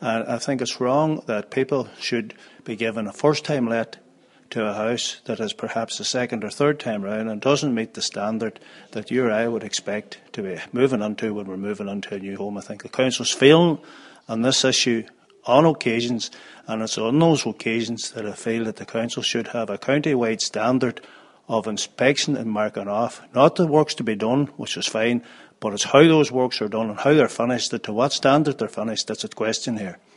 And I think it's wrong that people should be given a first-time let to a house that is perhaps the second or third time round and doesn't meet the standard that you or I would expect to be moving into when we're moving into a new home. I think the Council's failing on this issue on occasions, and it's on those occasions that I feel that the Council should have a county-wide standard of inspection and marking off. Not the works to be done, which is fine, but it's how those works are done and how they're finished, to what standard they're finished, that's at question here.